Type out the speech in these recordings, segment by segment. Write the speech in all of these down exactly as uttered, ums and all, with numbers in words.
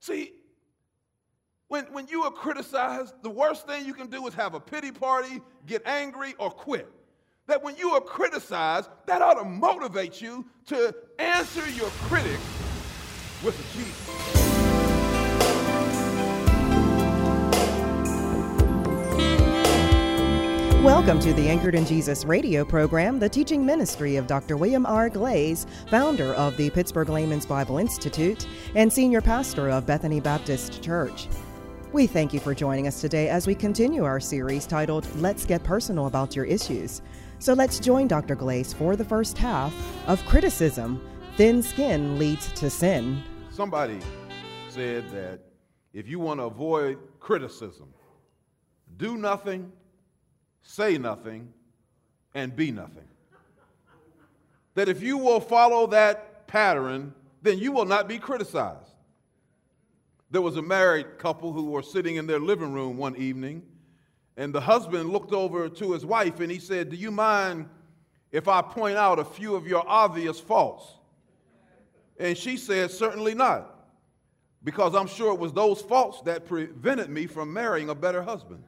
See, when, when you are criticized, the worst thing you can do is have a pity party, get angry, or quit. That when you are criticized, that ought to motivate you to answer your critic with a Jesus. Welcome to the Anchored in Jesus radio program, the teaching ministry of Doctor William R. Glaze, founder of the Pittsburgh Layman's Bible Institute and senior pastor of Bethany Baptist Church. We thank you for joining us today as we continue our series titled, Let's Get Personal About Your Issues. So let's join Doctor Glaze for the first half of Criticism, Thin Skin Leads to Sin. Somebody said that if you want to avoid criticism, do nothing, say nothing, and be nothing. That if you will follow that pattern, then you will not be criticized. There was a married couple who were sitting in their living room one evening, and the husband looked over to his wife and he said, "Do you mind if I point out a few of your obvious faults?" And she said, "Certainly not, because I'm sure it was those faults that prevented me from marrying a better husband."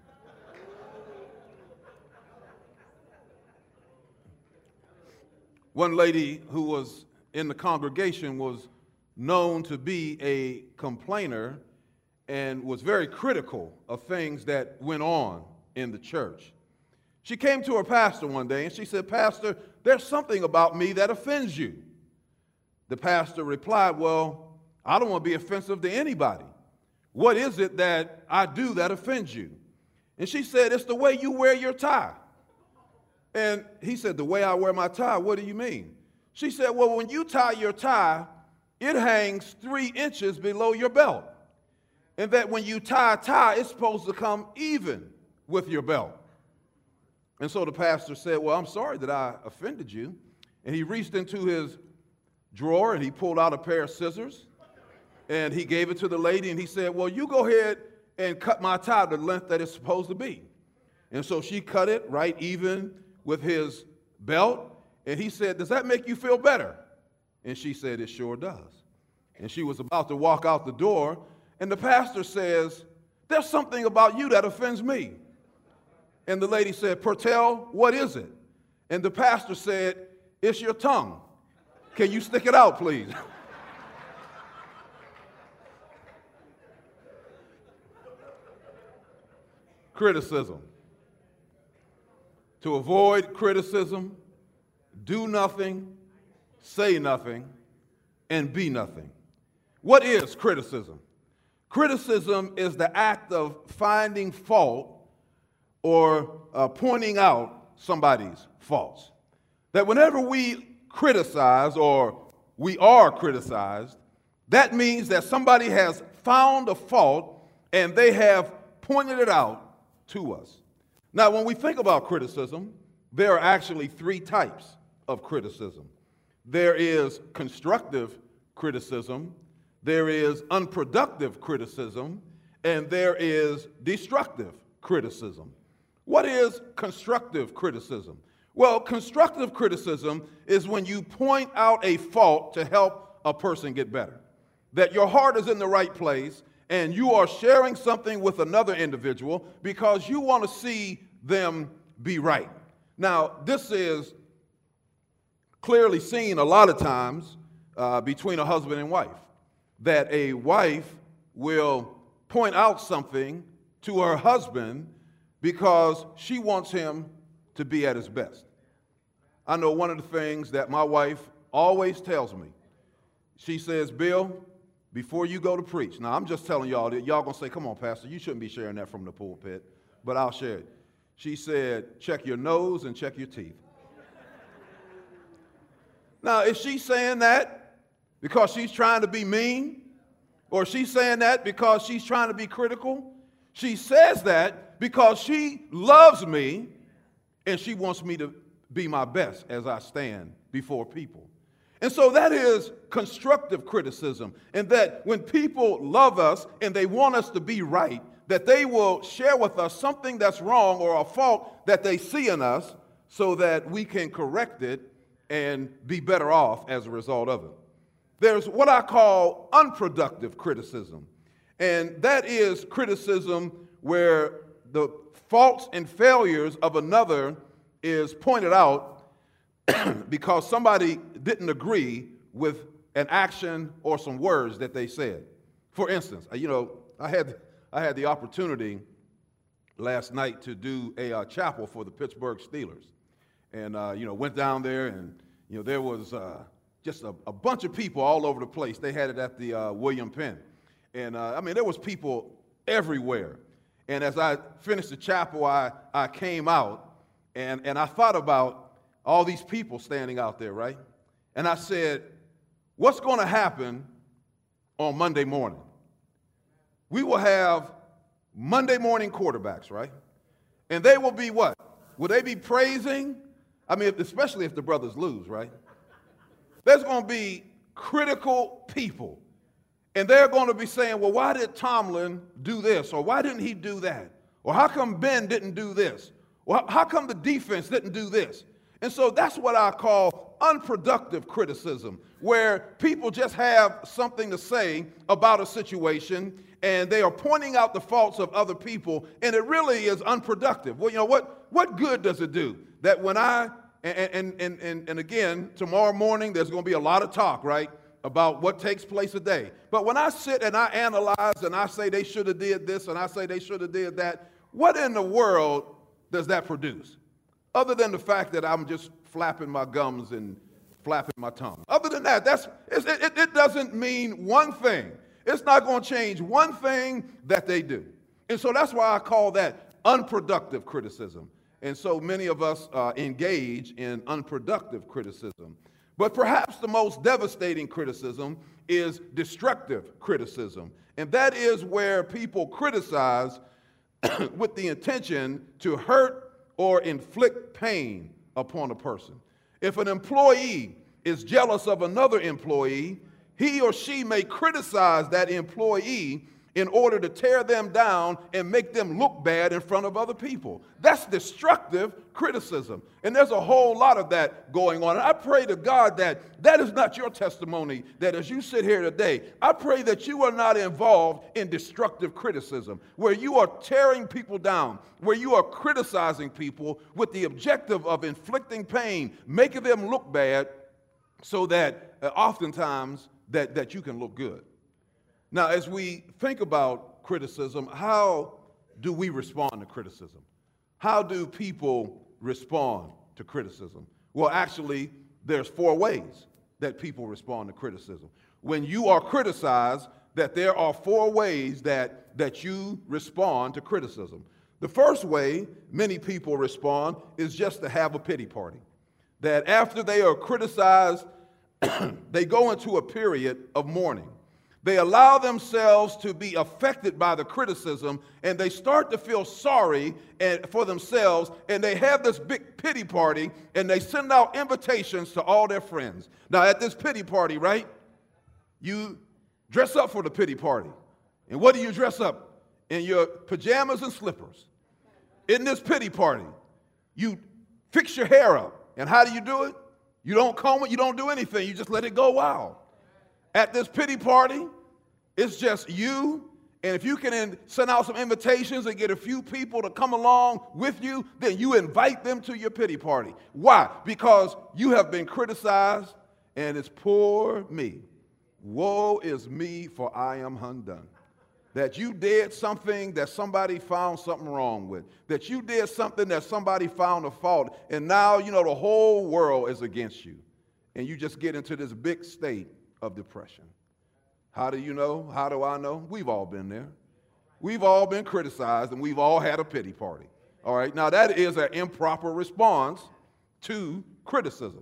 One lady who was in the congregation was known to be a complainer and was very critical of things that went on in the church. She came to her pastor one day and she said, "Pastor, there's something about me that offends you." The pastor replied, "Well, I don't want to be offensive to anybody. What is it that I do that offends you?" And she said, "It's the way you wear your tie." And he said, "The way I wear my tie, what do you mean?" She said, "Well, when you tie your tie, it hangs three inches below your belt. And that when you tie a tie, it's supposed to come even with your belt." And so the pastor said, "Well, I'm sorry that I offended you." And he reached into his drawer and he pulled out a pair of scissors and he gave it to the lady and he said, "Well, you go ahead and cut my tie the length that it's supposed to be." And so she cut it right even with his belt. And he said, "Does that make you feel better?" And she said, "It sure does." And she was about to walk out the door, and the pastor says, "There's something about you that offends me." And the lady said, "Pertell, what is it?" And the pastor said, "It's your tongue. Can you stick it out, please?" Criticism. To avoid criticism, do nothing, say nothing, and be nothing. What is criticism? Criticism is the act of finding fault or uh, pointing out somebody's faults. That whenever we criticize or we are criticized, that means that somebody has found a fault and they have pointed it out to us. Now, when we think about criticism, there are actually three types of criticism. There is constructive criticism, there is unproductive criticism, and there is destructive criticism. What is constructive criticism? Well, constructive criticism is when you point out a fault to help a person get better. That your heart is in the right place and you are sharing something with another individual because you want to see them be right. Now, this is clearly seen a lot of times uh, between a husband and wife, that a wife will point out something to her husband because she wants him to be at his best. I know one of the things that my wife always tells me. She says, "Bill, before you go to preach," now I'm just telling y'all that y'all gonna say, "Come on, Pastor, you shouldn't be sharing that from the pulpit," but I'll share it. She said, "Check your nose and check your teeth." Now, is she saying that because she's trying to be mean? Or is she saying that because she's trying to be critical? She says that because she loves me and she wants me to be my best as I stand before people. And so that is constructive criticism. And that when people love us and they want us to be right, that they will share with us something that's wrong or a fault that they see in us so that we can correct it and be better off as a result of it. There's what I call unproductive criticism. And that is criticism where the faults and failures of another is pointed out because somebody didn't agree with an action or some words that they said. For instance, you know, I had I had the opportunity last night to do a uh, chapel for the Pittsburgh Steelers, and uh, you know, went down there, and you know, there was uh, just a, a bunch of people all over the place. They had it at the uh, William Penn, and uh, I mean, there was people everywhere. And as I finished the chapel, I I came out, and and I thought about all these people standing out there, right? And I said, what's going to happen on Monday morning? We will have Monday morning quarterbacks, right? And they will be what? Will they be praising? I mean, especially if the brothers lose, right? There's going to be critical people. And they're going to be saying, well, why did Tomlin do this? Or why didn't he do that? Or how come Ben didn't do this? Or how come the defense didn't do this? And so that's what I call unproductive criticism, where people just have something to say about a situation and they are pointing out the faults of other people, and it really is unproductive. Well, you know, what, what good does it do that when I, and, and, and, and again, tomorrow morning there's going to be a lot of talk, right, about what takes place today. But when I sit and I analyze and I say they should have did this and I say they should have did that, what in the world does that produce? Other than the fact that I'm just flapping my gums and flapping my tongue. Other than that, that's, it, it, it doesn't mean one thing. It's not going to change one thing that they do. And so that's why I call that unproductive criticism. And so many of us uh, engage in unproductive criticism. But perhaps the most devastating criticism is destructive criticism. And that is where people criticize with the intention to hurt or inflict pain upon a person. If an employee is jealous of another employee, he or she may criticize that employee in order to tear them down and make them look bad in front of other people. That's destructive criticism. And there's a whole lot of that going on. And I pray to God that that is not your testimony, that as you sit here today, I pray that you are not involved in destructive criticism, where you are tearing people down, where you are criticizing people with the objective of inflicting pain, making them look bad, so that uh, oftentimes that, that you can look good. Now, as we think about criticism, how do we respond to criticism? How do people respond to criticism? Well, actually, there's four ways that people respond to criticism. When you are criticized, that there are four ways that, that you respond to criticism. The first way many people respond is just to have a pity party. That after they are criticized, they go into a period of mourning. They allow themselves to be affected by the criticism, and they start to feel sorry for themselves, and they have this big pity party, and they send out invitations to all their friends. Now, at this pity party, right, you dress up for the pity party. And what do you dress up? In your pajamas and slippers. In this pity party, you fix your hair up. And how do you do it? You don't comb it, you don't do anything, you just let it go wild. At this pity party, it's just you, and if you can send out some invitations and get a few people to come along with you, then you invite them to your pity party. Why? Because you have been criticized, and it's poor me. Woe is me, for I am undone. That you did something that somebody found something wrong with. That you did something that somebody found a fault, and now, you know, the whole world is against you. And you just get into this big state of depression. How do you know? How do I know? We've all been there. We've all been criticized, and we've all had a pity party. All right, now that is an improper response to criticism.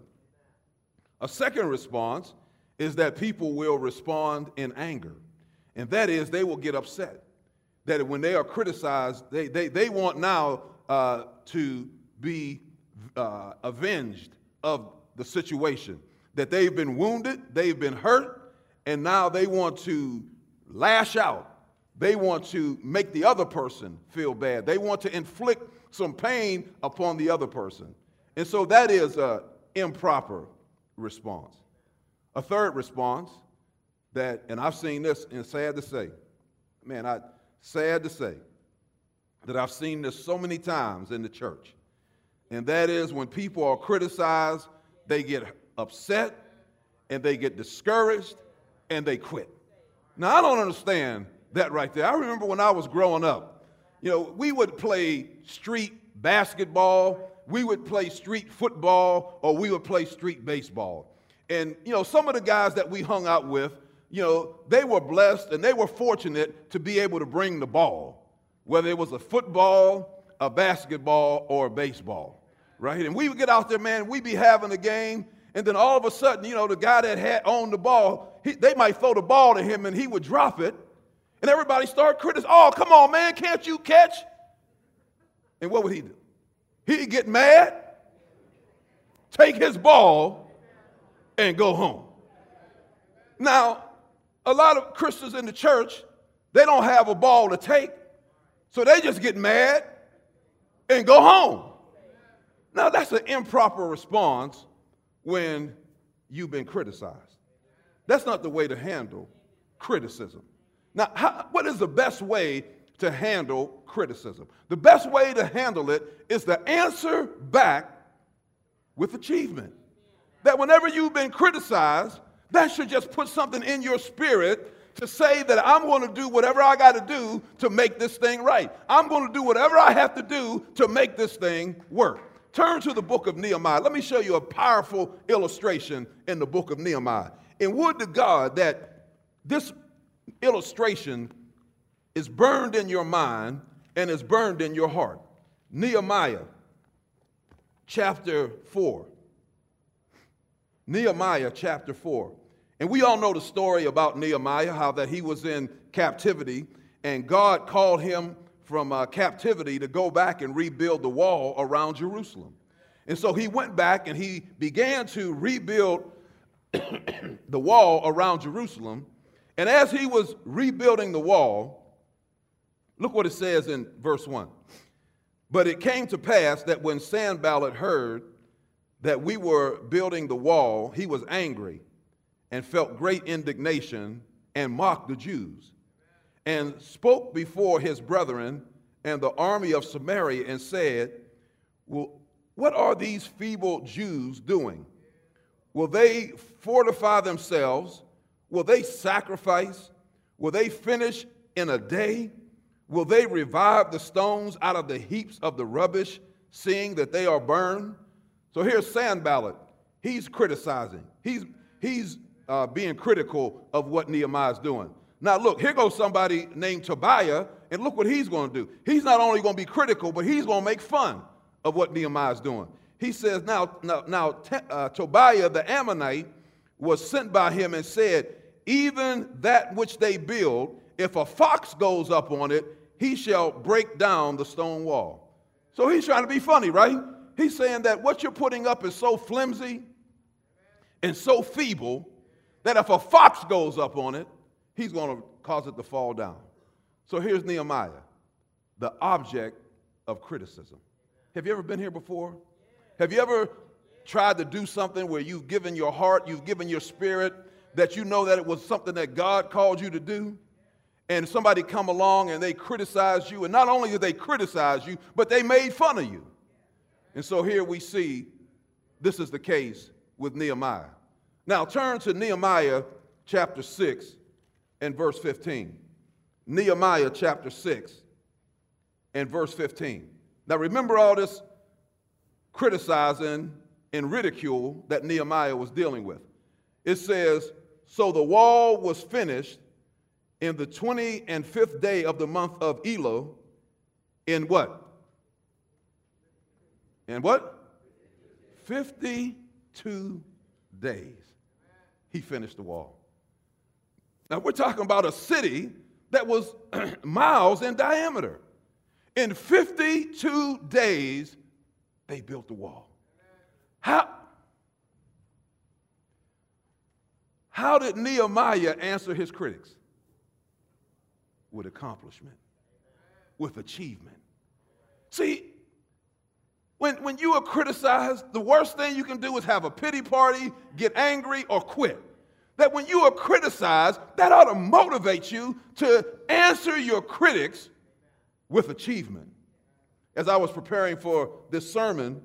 A second response is that people will respond in anger, and that is they will get upset. That when they are criticized, they, they, they want now uh, to be uh, avenged of the situation. That they've been wounded, they've been hurt, and now they want to lash out. They want to make the other person feel bad. They want to inflict some pain upon the other person. And so that is an improper response. A third response that, and I've seen this, and sad to say, man, I sad to say that I've seen this so many times in the church. And that is when people are criticized, they get upset and they get discouraged and they quit. Now, I don't understand that right there. I remember when I was growing up, you know, we would play street basketball, we would play street football, or we would play street baseball. And, you know, some of the guys that we hung out with, you know, they were blessed and they were fortunate to be able to bring the ball, whether it was a football, a basketball, or a baseball, right? And we would get out there, man, we'd be having a game, and then all of a sudden, you know, the guy that had owned the ball, he, they might throw the ball to him and he would drop it, and everybody started criticizing, oh, come on, man, can't you catch? And what would he do? He'd get mad, take his ball, and go home. Now, a lot of Christians in the church, they don't have a ball to take, so they just get mad and go home. Now, that's an improper response when you've been criticized. That's not the way to handle criticism. Now, how, what is the best way to handle criticism? The best way to handle it is to answer back with achievement. That whenever you've been criticized, that should just put something in your spirit to say that I'm going to do whatever I got to do to make this thing right. I'm going to do whatever I have to do to make this thing work. Turn to the book of Nehemiah. Let me show you a powerful illustration in the book of Nehemiah. And would to God that this illustration is burned in your mind and is burned in your heart. Nehemiah chapter four. Nehemiah chapter four. And we all know the story about Nehemiah, how that he was in captivity, and God called him from uh, captivity to go back and rebuild the wall around Jerusalem. And so he went back and he began to rebuild the wall around Jerusalem. And as he was rebuilding the wall, look what it says in verse one. But it came to pass that when Sanballat heard that we were building the wall, he was angry and felt great indignation and mocked the Jews, and spoke before his brethren and the army of Samaria and said, well, what are these feeble Jews doing? Will they fortify themselves? Will they sacrifice? Will they finish in a day? Will they revive the stones out of the heaps of the rubbish, seeing that they are burned? So here's Sanballat. He's criticizing. He's, he's uh, being critical of what Nehemiah is doing. Now look, here goes somebody named Tobiah, and look what he's going to do. He's not only going to be critical, but he's going to make fun of what Nehemiah is doing. He says, now, now, now uh, Tobiah the Ammonite was sent by him and said, even that which they build, if a fox goes up on it, he shall break down the stone wall. So he's trying to be funny, right? He's saying that what you're putting up is so flimsy and so feeble that if a fox goes up on it, he's going to cause it to fall down. So here's Nehemiah, the object of criticism. Have you ever been here before? Have you ever tried to do something where you've given your heart, you've given your spirit, that you know that it was something that God called you to do? And somebody come along and they criticize you, and not only did they criticize you, but they made fun of you. And so here we see this is the case with Nehemiah. Now turn to Nehemiah chapter six and verse fifteen. Nehemiah chapter six and verse fifteen. Now remember all this criticizing and ridicule that Nehemiah was dealing with. It says, so the wall was finished in the twenty and fifth day of the month of Elul, in what? In what? fifty-two days. He finished the wall. Now we're talking about a city that was miles in diameter. In fifty-two days, they built the wall. How, how did Nehemiah answer his critics? With accomplishment, with achievement. See, when, when you are criticized, the worst thing you can do is have a pity party, get angry, or quit. that when you are criticized, that ought to motivate you to answer your critics with achievement. As I was preparing for this sermon,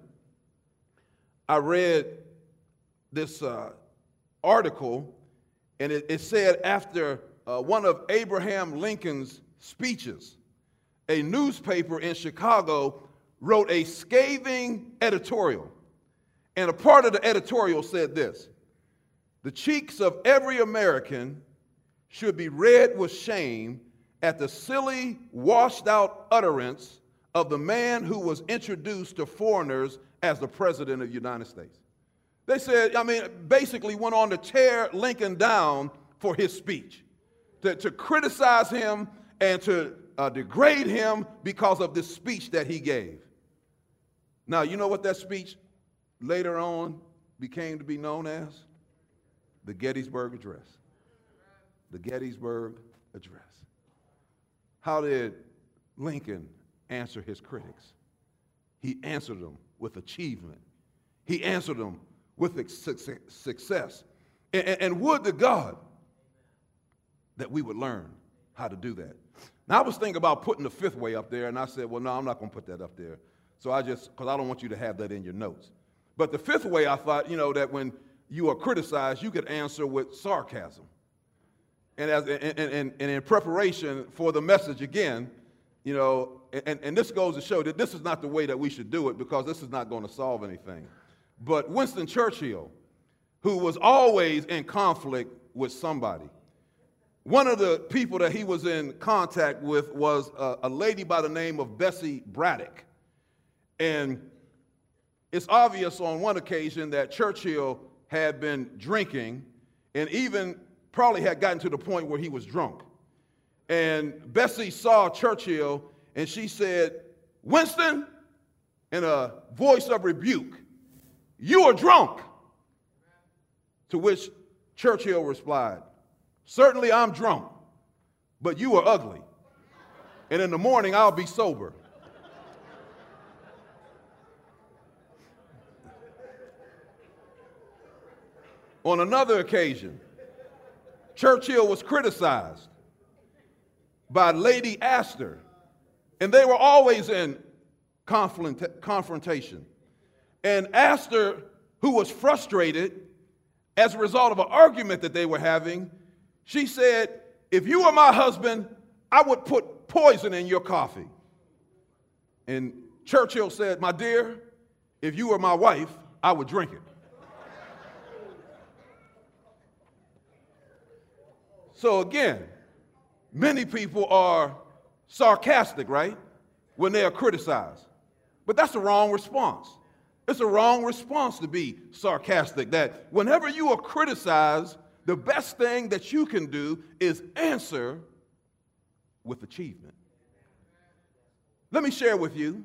I read this uh, article, and it, it said after uh, one of Abraham Lincoln's speeches, a newspaper in Chicago wrote a scathing editorial. And a part of the editorial said this: the cheeks of every American should be red with shame at the silly, washed-out utterance of the man who was introduced to foreigners as the President of the United States. They said, I mean, basically went on to tear Lincoln down for his speech, to, to criticize him and to uh, degrade him because of this speech that he gave. Now, you know what that speech later on became to be known as? The Gettysburg Address. The Gettysburg Address. How did Lincoln answer his critics? He answered them with achievement. He answered them with success. And, and, and would to God that we would learn how to do that. Now, I was thinking about putting the fifth way up there, and I said, well, no, I'm not going to put that up there. So I just, because I don't want you to have that in your notes. But the fifth way, I thought, you know, that when you are criticized, you could answer with sarcasm. And, as, and, and, and in preparation for the message again, you know, and, and this goes to show that this is not the way that we should do it, because this is not going to solve anything. But Winston Churchill, who was always in conflict with somebody, one of the people that he was in contact with was a, a lady by the name of Bessie Braddock. And it's obvious on one occasion that Churchill had been drinking and even probably had gotten to the point where he was drunk. And Bessie saw Churchill and she said, "Winston," in a voice of rebuke, "you are drunk." To which Churchill replied, "Certainly I'm drunk, but you are ugly. And in the morning I'll be sober." On another occasion, Churchill was criticized by Lady Astor, and they were always in confront- confrontation. And Astor, who was frustrated as a result of an argument that they were having, she said, "If you were my husband, I would put poison in your coffee." And Churchill said, "My dear, if you were my wife, I would drink it." So again, many people are sarcastic, right, when they are criticized. But that's the wrong response. It's a wrong response to be sarcastic, that whenever you are criticized, the best thing that you can do is answer with achievement. Let me share with you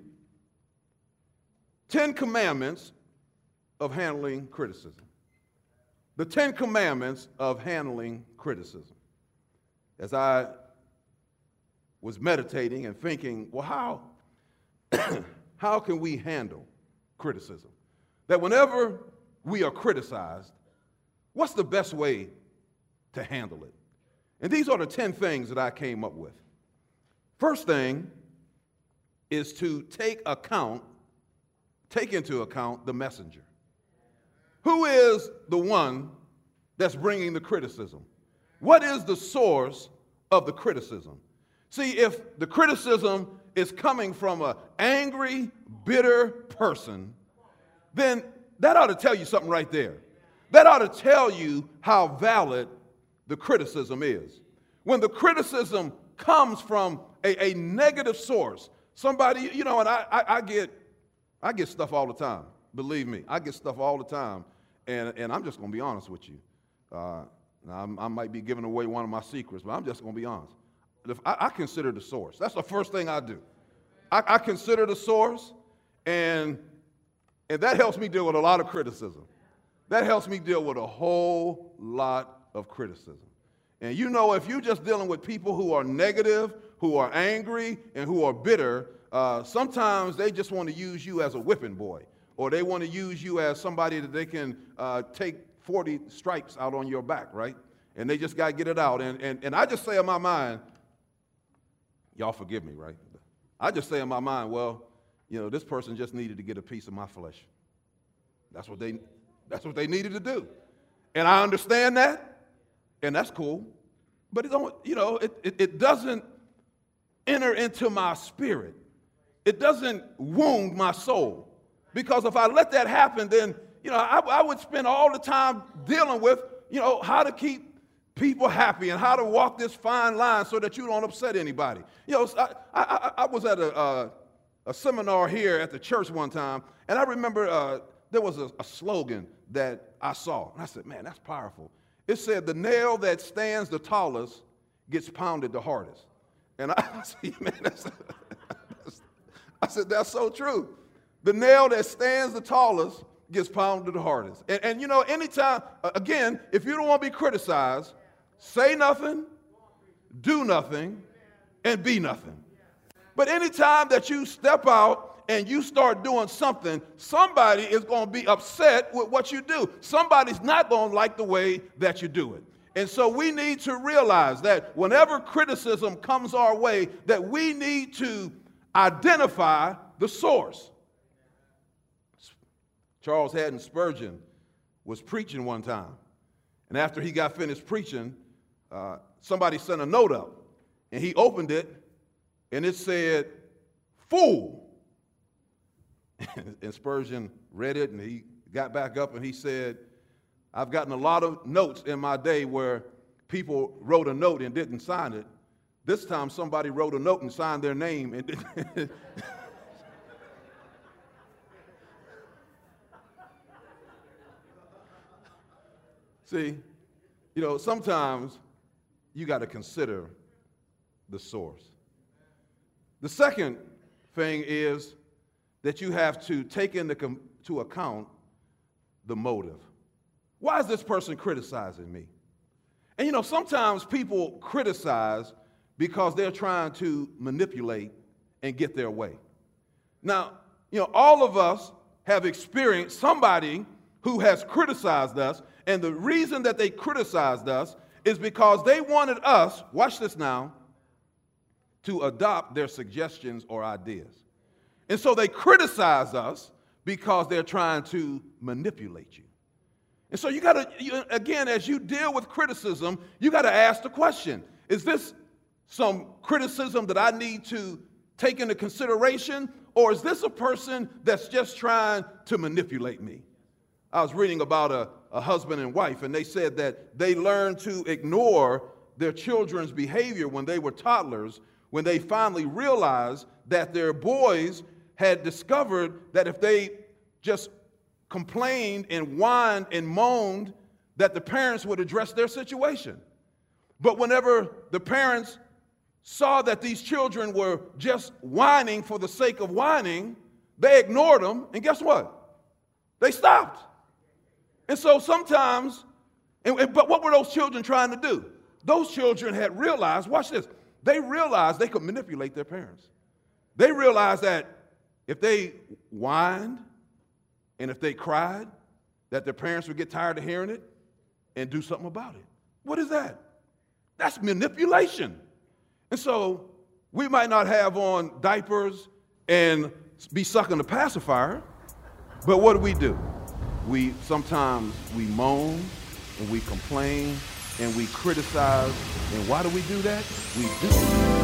Ten Commandments of handling criticism. The Ten Commandments of handling criticism. As I was meditating and thinking, well, how, how can we handle criticism? That whenever we are criticized, what's the best way to handle it? And these are the ten things that I came up with. First thing is to take account, take into account the messenger. Who is the one that's bringing the criticism? What is the source of the criticism? See, if the criticism is coming from an angry, bitter person, then that ought to tell you something right there. That ought to tell you how valid the criticism is. When the criticism comes from a, a negative source, somebody, you know, and I, I, I get, I get stuff all the time. Believe me, I get stuff all the time, and, and I'm just going to be honest with you. Uh, Now, I'm, I might be giving away one of my secrets, but I'm just going to be honest. If I, I consider the source. That's the first thing I do. I, I consider the source, and, and that helps me deal with a lot of criticism. That helps me deal with a whole lot of criticism. And you know, if you're just dealing with people who are negative, who are angry, and who are bitter, uh, sometimes they just want to use you as a whipping boy, or they want to use you as somebody that they can uh, take forty stripes out on your back, right? And they just got to get it out. And, and, and I just say in my mind, y'all forgive me, right? I just say in my mind, well, you know, this person just needed to get a piece of my flesh. That's what they, that's what they needed to do. And I understand that, and that's cool. But it don't, you know, it, it, it doesn't enter into my spirit. It doesn't wound my soul. Because if I let that happen, then, you know, I, I would spend all the time dealing with, you know, how to keep people happy and how to walk this fine line so that you don't upset anybody. You know, I, I, I was at a, a, a seminar here at the church one time, and I remember uh, there was a, a slogan that I saw. And I said, man, that's powerful. It said, the nail that stands the tallest gets pounded the hardest. And I said, man, that's, I said, that's so true. The nail that stands the tallest gets pounded the hardest. And, and you know, anytime, again, if you don't want to be criticized, say nothing, do nothing, and be nothing. But anytime that you step out and you start doing something, somebody is going to be upset with what you do. Somebody's not going to like the way that you do it. And so we need to realize that whenever criticism comes our way, that we need to identify the source. Charles Haddon Spurgeon was preaching one time. And after he got finished preaching, uh, somebody sent a note up. And he opened it, and it said, fool. And Spurgeon read it, and he got back up, and he said, I've gotten a lot of notes in my day where people wrote a note and didn't sign it. This time somebody wrote a note and signed their name and didn't. See, you know, sometimes you got to consider the source. The second thing is that you have to take into com- to account the motive. Why is this person criticizing me? And you know, sometimes people criticize because they're trying to manipulate and get their way. Now, you know, all of us have experienced somebody who has criticized us, and the reason that they criticized us is because they wanted us, watch this now, to adopt their suggestions or ideas. And so they criticize us because they're trying to manipulate you. And so you got to, again, as you deal with criticism, you got to ask the question, is this some criticism that I need to take into consideration, or is this a person that's just trying to manipulate me? I was reading about a, a husband and wife, and they said that they learned to ignore their children's behavior when they were toddlers, when they finally realized that their boys had discovered that if they just complained and whined and moaned, that the parents would address their situation. But whenever the parents saw that these children were just whining for the sake of whining, they ignored them, and guess what? They stopped. And so sometimes, and, and, but what were those children trying to do? Those children had realized, watch this, they realized they could manipulate their parents. They realized that if they whined and if they cried, that their parents would get tired of hearing it and do something about it. What is that? That's manipulation. And so we might not have on diapers and be sucking the pacifier, but what do we do? We sometimes we moan and we complain and we criticize. And why do we do that? We do it.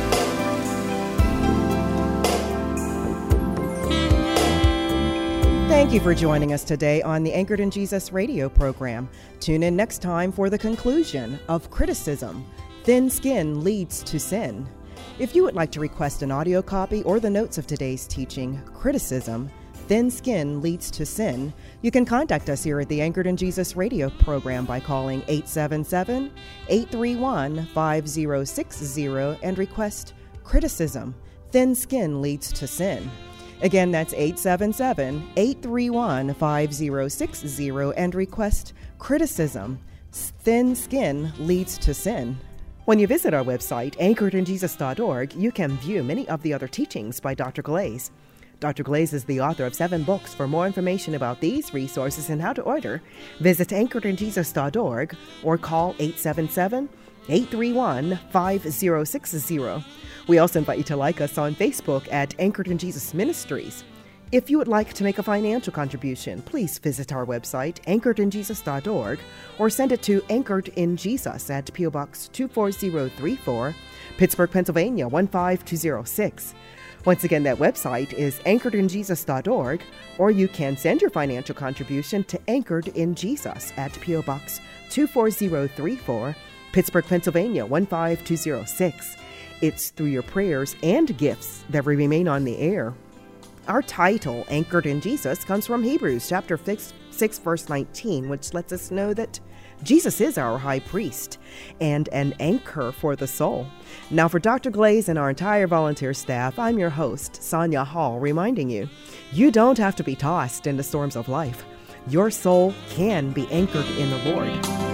Thank you for joining us today on the Anchored in Jesus radio program. Tune in next time for the conclusion of Criticism. Thin skin leads to sin. If you would like to request an audio copy or the notes of today's teaching, Criticism, Thin Skin Leads to Sin, you can contact us here at the Anchored in Jesus radio program by calling eight seven seven, eight three one, five zero six zero and request Criticism, Thin Skin Leads to Sin. Again, that's eight seven seven, eight three one, five zero six zero and request Criticism, Thin Skin Leads to Sin. When you visit our website, anchored in jesus dot org, you can view many of the other teachings by Doctor Glaze. Doctor Glaze is the author of seven books. For more information about these resources and how to order, visit anchored in jesus dot org or call eight seven seven, eight three one, five zero six zero. We also invite you to like us on Facebook at Anchored in Jesus Ministries. If you would like to make a financial contribution, please visit our website, anchored in jesus dot org, or send it to Anchored in Jesus at P O Box two four zero three four, Pittsburgh, Pennsylvania one five two zero six. Once again, that website is anchored in jesus dot org, or you can send your financial contribution to Anchored in Jesus at P O Box two four zero three four, Pittsburgh, Pennsylvania one five two zero six. It's through your prayers and gifts that we remain on the air. Our title, Anchored in Jesus, comes from Hebrews chapter six, verse nineteen, which lets us know that Jesus is our high priest and an anchor for the soul. Now, for Doctor Glaze and our entire volunteer staff, I'm your host, Sonia Hall, reminding you, you don't have to be tossed in the storms of life. Your soul can be anchored in the Lord.